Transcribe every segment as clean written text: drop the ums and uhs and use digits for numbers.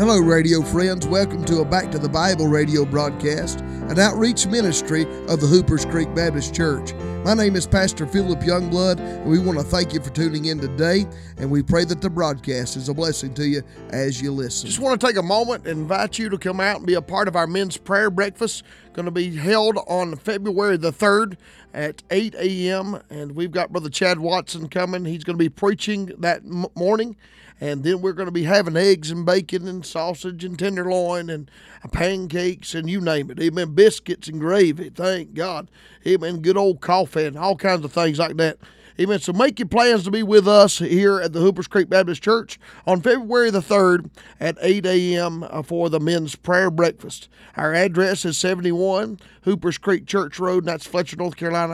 Hello, radio friends. Welcome to a Back to the Bible radio broadcast, an outreach ministry of the Hoopers Creek Baptist Church. My name is Pastor Philip Youngblood, and we want to thank you for tuning in today, and we pray that the broadcast is a blessing to you as you listen. Just want to take a moment and invite you to come out and be a part of our men's prayer breakfast. Going to be held on February the 3rd at 8 a.m., and we've got Brother Chad Watson coming. He's going to be preaching that morning. And then we're going to be having eggs and bacon and sausage and tenderloin and pancakes and you name it. Amen. Biscuits and gravy. Thank God. Amen. Good old coffee and all kinds of things like that. Amen. So make your plans to be with us here at the Hoopers Creek Baptist Church on February the 3rd at 8 a.m. for the men's prayer breakfast. Our address is 71 Hoopers Creek Church Road, and that's Fletcher, North Carolina,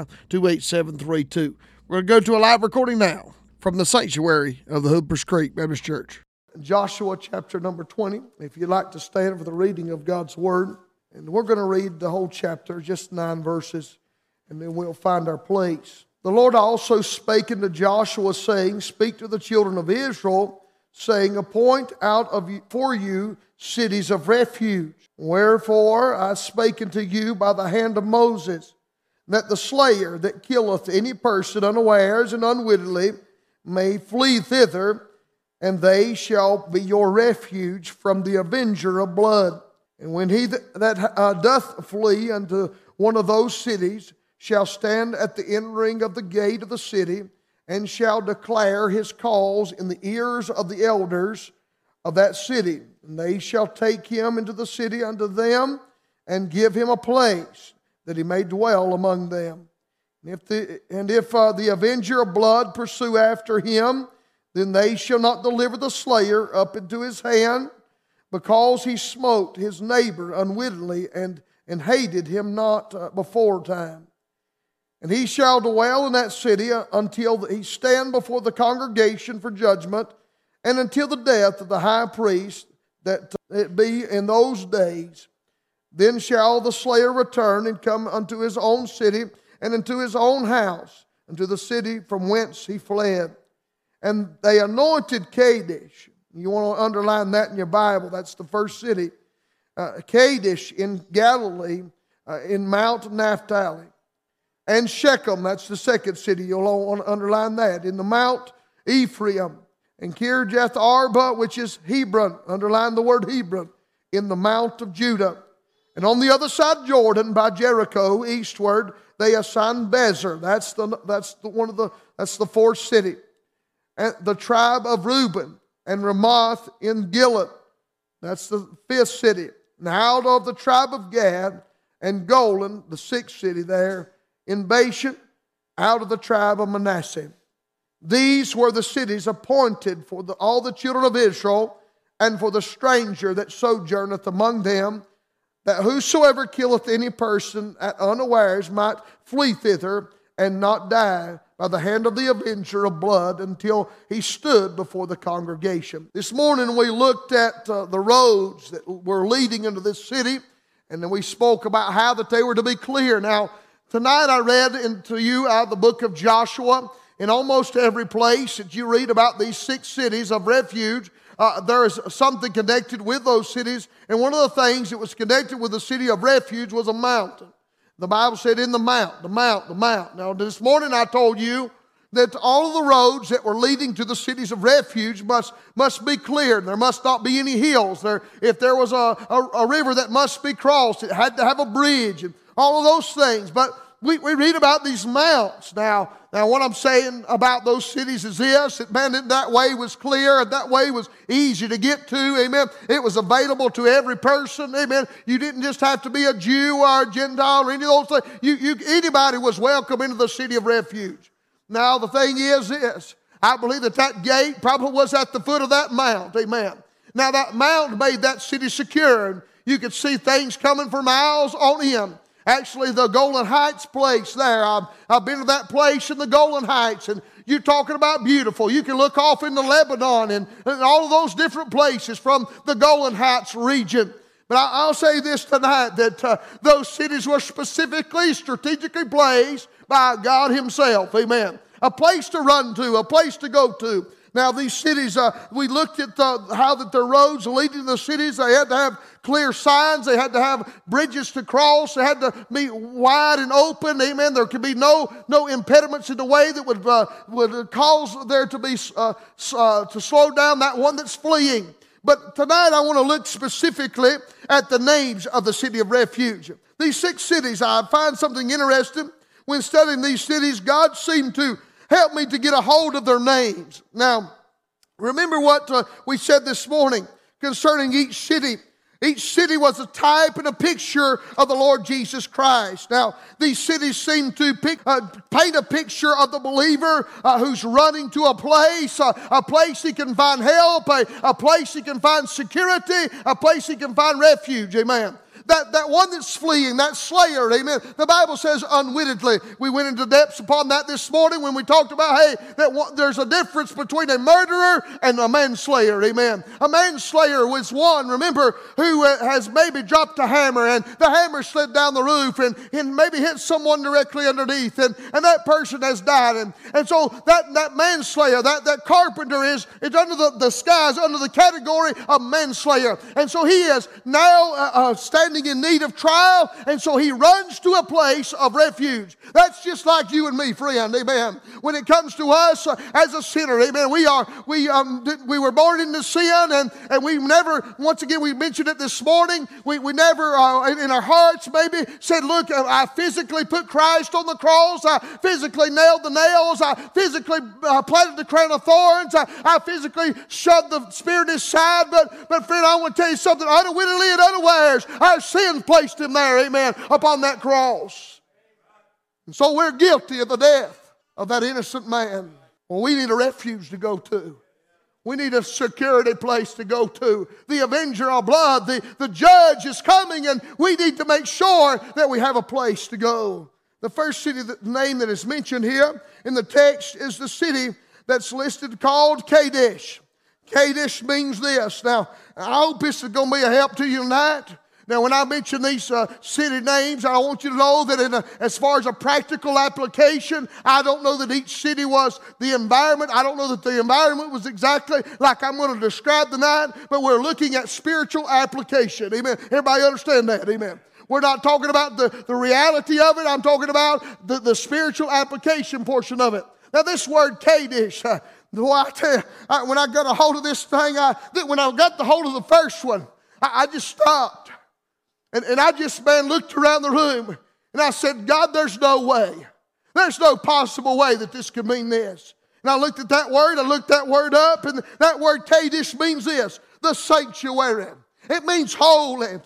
28732. We're going to go to a live recording now from the sanctuary of the Hoopers Creek Baptist Church. Joshua chapter number 20. If you'd like to stand for the reading of God's Word. And we're going to read the whole chapter, just 9 verses, and then we'll find our place. The Lord also spake unto Joshua, saying, Speak to the children of Israel, saying, Appoint out for you cities of refuge. Wherefore I spake unto you by the hand of Moses, that the slayer that killeth any person unawares and unwittingly may flee thither, and they shall be your refuge from the avenger of blood. And when he that doth flee unto one of those cities shall stand at the entering of the gate of the city, and shall declare his cause in the ears of the elders of that city. And they shall take him into the city unto them, and give him a place that he may dwell among them. If the avenger of blood pursue after him, then they shall not deliver the slayer up into his hand, because he smote his neighbor unwittingly and hated him not before time. And he shall dwell in that city until he stand before the congregation for judgment, and until the death of the high priest, that it be in those days. Then shall the slayer return and come unto his own city, and into his own house, and to the city from whence he fled. And they anointed Kadesh. You want to underline that in your Bible. That's the first city. Kadesh in Galilee, in Mount Naphtali. And Shechem, that's the second city. You'll want to underline that. In the Mount Ephraim. And Kirjath Arba, which is Hebron. Underline the word Hebron. In the Mount of Judah. And on the other side of Jordan, by Jericho, eastward, they assigned Bezer. That's the fourth city. And the tribe of Reuben, and Ramoth in Gilead. That's the fifth city. And out of the tribe of Gad, and Golan, the sixth city there, in Bashan, out of the tribe of Manasseh. These were the cities appointed for all the children of Israel, and for the stranger that sojourneth among them, that whosoever killeth any person at unawares might flee thither, and not die by the hand of the avenger of blood, until he stood before the congregation. This morning we looked at the roads that were leading into this city, and then we spoke about how that they were to be clear. Now, tonight I read into you out of the book of Joshua. In almost every place that you read about these 6 cities of refuge, there is something connected with those cities. And one of the things that was connected with the city of refuge was a mountain. The Bible said in the mount. Now this morning I told you that all of the roads that were leading to the cities of refuge must be cleared. There must not be any hills. If there was a river that must be crossed, it had to have a bridge and all of those things. But we read about these mounts. Now what I'm saying about those cities is this, that way was clear, and that way was easy to get to, amen. It was available to every person, amen. You didn't just have to be a Jew or a Gentile or any of those things. Anybody was welcome into the city of refuge. Now the thing is this, I believe that gate probably was at the foot of that mount, amen. Now that mount made that city secure, and you could see things coming for miles on in. Actually, the Golan Heights place there, I've been to that place in the Golan Heights, and you're talking about beautiful. You can look off into Lebanon and all of those different places from the Golan Heights region. But I'll say this tonight, that those cities were specifically, strategically placed by God Himself, amen. A place to run to, a place to go to. Now these cities, we looked at how that their roads leading to the cities, they had to have clear signs. They had to have bridges to cross. They had to be wide and open. Amen. There could be no impediments in the way that would cause there to be to slow down that one that's fleeing. But tonight I want to look specifically at the names of the city of refuge. These 6 cities, I find something interesting. When studying these cities, God seemed to help me to get a hold of their names. Now, remember what we said this morning concerning each city. Each city was a type and a picture of the Lord Jesus Christ. Now, these cities seem to paint a picture of the believer who's running to a place he can find help, a place he can find security, a place he can find refuge. Amen. That one that's fleeing, that slayer, amen. The Bible says unwittingly. We went into depths upon that this morning when we talked about, there's a difference between a murderer and a manslayer, amen. A manslayer was one, remember, who has maybe dropped a hammer and the hammer slid down the roof and maybe hit someone directly underneath and that person has died. And so that manslayer, that carpenter is under the skies, under the category of manslayer. And so he is now standing in need of trial, and so he runs to a place of refuge. That's just like you and me, friend, amen. When it comes to us as a sinner, amen, we were born into sin, and we never, once again, we mentioned it this morning, we never, in our hearts maybe, said, look, I physically put Christ on the cross, I physically nailed the nails, I physically planted the crown of thorns, I physically shoved the Spirit aside, but friend, I want to tell you something, unwittingly and unawares, our sin placed him there, amen, upon that cross. And so we're guilty of the death of that innocent man. Well, we need a refuge to go to. We need a security place to go to. The avenger of blood, the judge is coming, and we need to make sure that we have a place to go. The first city name that is mentioned here in the text is the city that's listed called Kadesh. Kadesh means this. Now, I hope this is going to be a help to you tonight. Now, when I mention these city names, I want you to know that as far as a practical application, I don't know that each city was the environment. I don't know that the environment was exactly like I'm going to describe tonight, but we're looking at spiritual application. Amen. Everybody understand that? Amen. We're not talking about the reality of it. I'm talking about the spiritual application portion of it. Now, this word Kadesh, boy, I tell you, when I got a hold of this thing, when I got the hold of the first one, I just stopped. And I just, looked around the room and I said, God, there's no way. There's no possible way that this could mean this. And I looked at that word, I looked that word up, and that word Kadesh means this, the sanctuary. It means holy.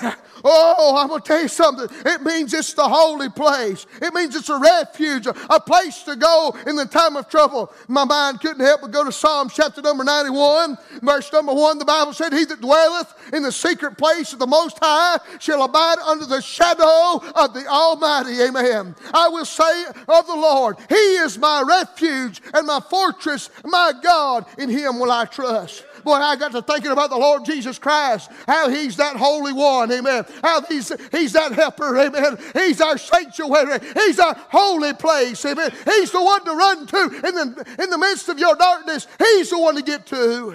I'm going to tell you something. It means it's the holy place. It means it's a refuge, a place to go in the time of trouble. My mind couldn't help but go to Psalms chapter number 91, verse number 1. The Bible said, he that dwelleth in the secret place of the Most High shall abide under the shadow of the Almighty. Amen. I will say of the Lord, he is my refuge and my fortress, my God, in him will I trust. Boy, I got to thinking about the Lord Jesus Christ, how he's that Holy One, amen. How he's that helper, amen. He's our sanctuary. He's our holy place, amen. He's the one to run to in the midst of your darkness. He's the one to get to.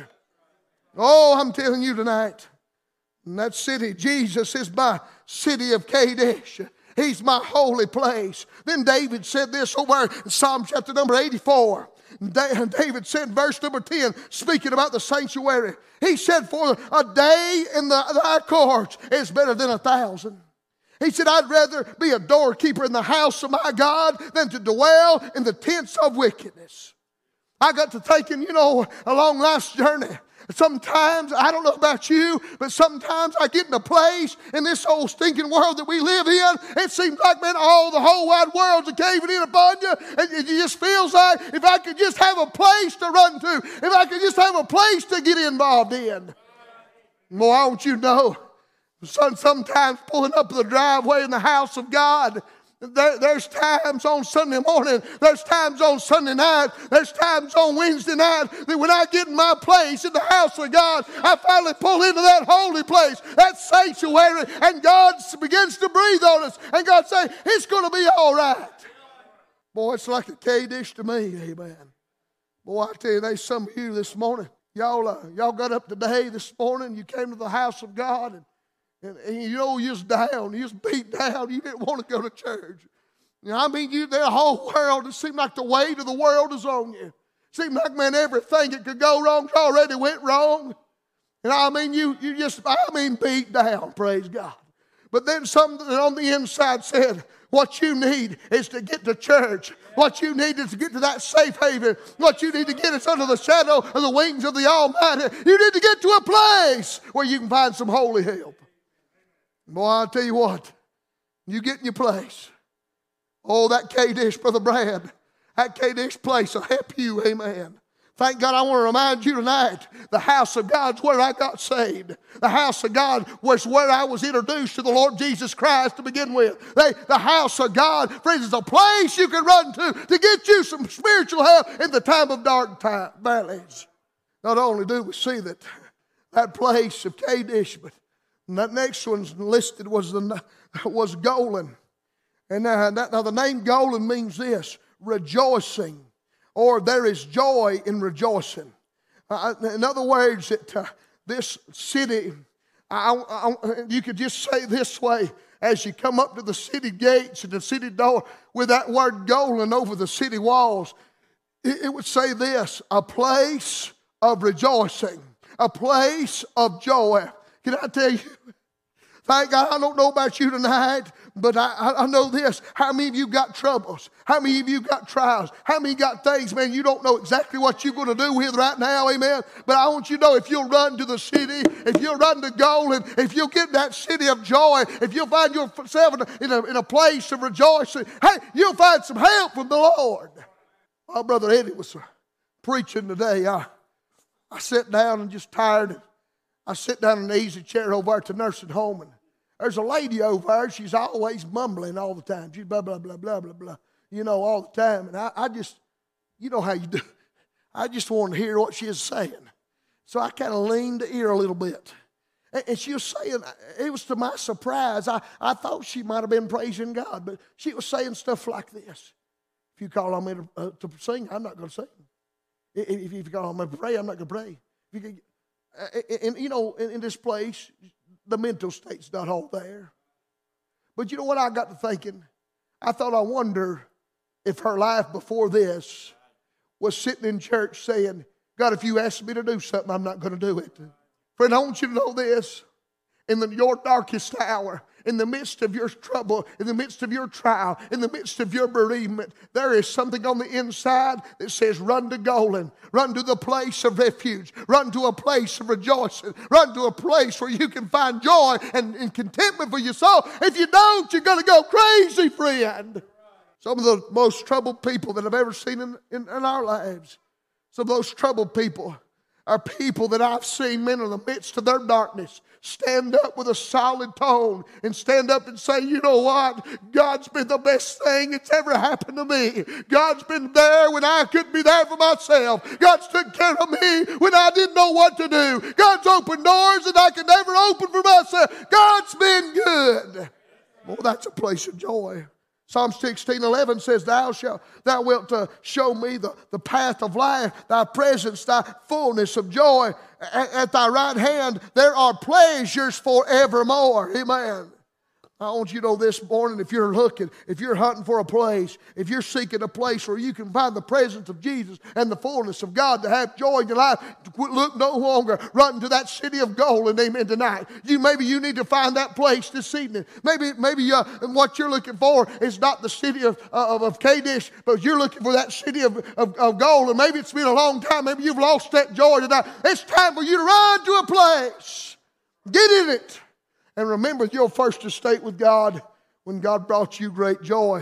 Oh, I'm telling you tonight, in that city, Jesus is my city of Kadesh. He's my holy place. Then David said this over in Psalm chapter number 84. David said, verse number 10, speaking about the sanctuary, he said, for a day in thy courts is better than 1,000. He said, I'd rather be a doorkeeper in the house of my God than to dwell in the tents of wickedness. I got to thinking, a long life's journey. Sometimes, I don't know about you, but sometimes I get in a place in this old stinking world that we live in, it seems like, man, the whole wide world's caving in upon you, and it just feels like if I could just have a place to run to, if I could just have a place to get involved in. Boy, I want you to know, sometimes pulling up the driveway in the house of God, there's times on Sunday morning, there's times on Sunday night, there's times on Wednesday night that when I get in my place in the house of God, I finally pull into that holy place, that sanctuary, and God begins to breathe on us. And God says, it's going to be all right. Boy, it's like a Kadesh to me, amen. Boy, I tell you, there's some of you this morning. Y'all got up today, this morning. You came to the house of God, and you know you was down. You was beat down. You didn't want to go to church. You know, I mean, the whole world, it seemed like the weight of the world is on you. It seemed like, man, everything that could go wrong already went wrong. And I mean, you just beat down, praise God. But then something on the inside said, what you need is to get to church. What you need is to get to that safe haven. What you need to get is under the shadow of the wings of the Almighty. You need to get to a place where you can find some holy help. Boy, I'll tell you what, you get in your place. Oh, that Kadesh, Brother Brad, that Kadesh place will help you, amen. Thank God, I want to remind you tonight, the house of God's where I got saved. The house of God was where I was introduced to the Lord Jesus Christ to begin with. The house of God, friends, is a place you can run to get you some spiritual help in the time of dark valleys. Not only do we see that place of Kadesh, but that next one's listed was Golan. And now the name Golan means this, rejoicing. Or there is joy in rejoicing. In other words, this city, you could just say this way, as you come up to the city gates and the city door with that word Golan over the city walls, it would say this, a place of rejoicing, a place of joy. Can I tell you? Thank God, I don't know about you tonight, but I know this. How many of you got troubles? How many of you got trials? How many got things, man, you don't know exactly what you're going to do with right now, amen? But I want you to know, if you'll run to the city, if you'll run to Golan, if you'll get in that city of joy, if you'll find yourself in a place of rejoicing, hey, you'll find some help from the Lord. My brother Eddie was preaching today. I sat down and just tired. I sit down in an easy chair over there at the nursing home, and there's a lady over there. She's always mumbling all the time. She's blah, blah, blah, blah, blah, blah, all the time. And I just, you know how you do. I just wanted to hear what she was saying. So I kind of leaned the ear a little bit. And she was saying, it was to my surprise, I thought she might have been praising God, but she was saying stuff like this. If you call on me to sing, I'm not going to sing. If you call on me to pray, I'm not going to pray. And in this place, the mental state's not all there. But you know what I got to thinking? I wonder if her life before this was sitting in church saying, God, if you ask me to do something, I'm not going to do it. Friend, I want you to know this. In your darkest hour, in the midst of your trouble, in the midst of your trial, in the midst of your bereavement, there is something on the inside that says, run to Golan, run to the place of refuge, run to a place of rejoicing, run to a place where you can find joy and contentment for your soul. If you don't, you're going to go crazy, friend. Some of the most troubled people that I've ever seen in our lives, some of those troubled people are people that I've seen, men, in the midst of their darkness, stand up with a solid tone and stand up and say, you know what? God's been the best thing that's ever happened to me. God's been there when I couldn't be there for myself. God's took care of me when I didn't know what to do. God's opened doors that I could never open for myself. God's been good. Well, that's a place of joy. Psalm 16:11 says, Thou wilt show me the path of life, thy presence, thy fullness of joy. At thy right hand there are pleasures forevermore. Amen. I want you to know this morning, if you're looking, if you're hunting for a place, if you're seeking a place where you can find the presence of Jesus and the fullness of God to have joy in your life, look no longer. Run to that city of Golan, amen, tonight. Maybe you need to find that place this evening. Maybe what you're looking for is not the city of Kadesh, but you're looking for that city of Golan. Maybe it's been a long time. Maybe you've lost that joy tonight. It's time for you to run to a place. Get in it. And remember your first estate with God when God brought you great joy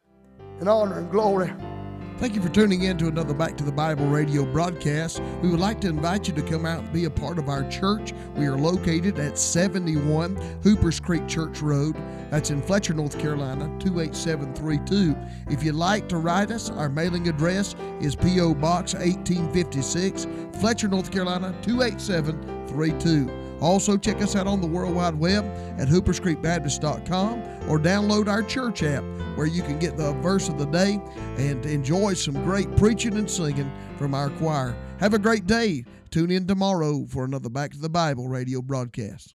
and honor and glory. Thank you for tuning in to another Back to the Bible radio broadcast. We would like to invite you to come out and be a part of our church. We are located at 71 Hoopers Creek Church Road. That's in Fletcher, North Carolina, 28732. If you'd like to write us, our mailing address is P.O. Box 1856, Fletcher, North Carolina, 28732. Also, check us out on the World Wide Web at hooperscreekbaptist.com or download our church app where you can get the verse of the day and enjoy some great preaching and singing from our choir. Have a great day. Tune in tomorrow for another Back to the Bible radio broadcast.